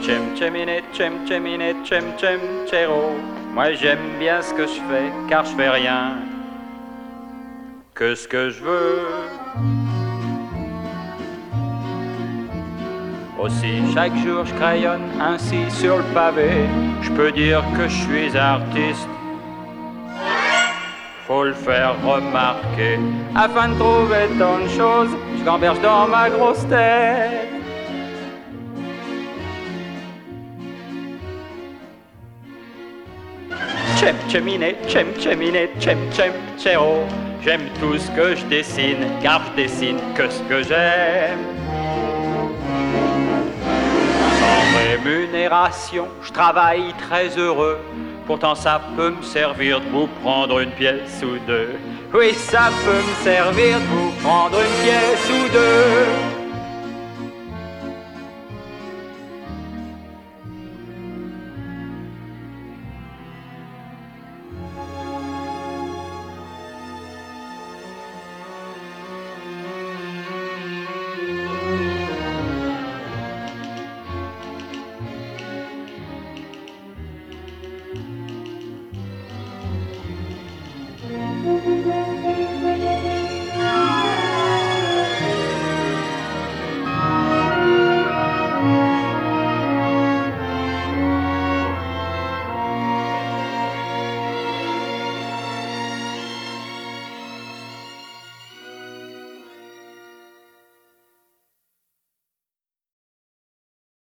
Chero. Moi j'aime bien ce que je fais, car je fais rien que ce que je veux. Aussi chaque jour je crayonne ainsi sur le pavé. Je peux dire que je suis artiste. Faut le faire remarquer. Afin de trouver tant de choses, je gamberge dans ma grosse tête. Chero. J'aime tout ce que je dessine, car je dessine que ce que j'aime. Sans rémunération, je travaille très heureux. Pourtant ça peut me servir de vous prendre une pièce ou deux. Oui, ça peut me servir de vous prendre une pièce ou deux.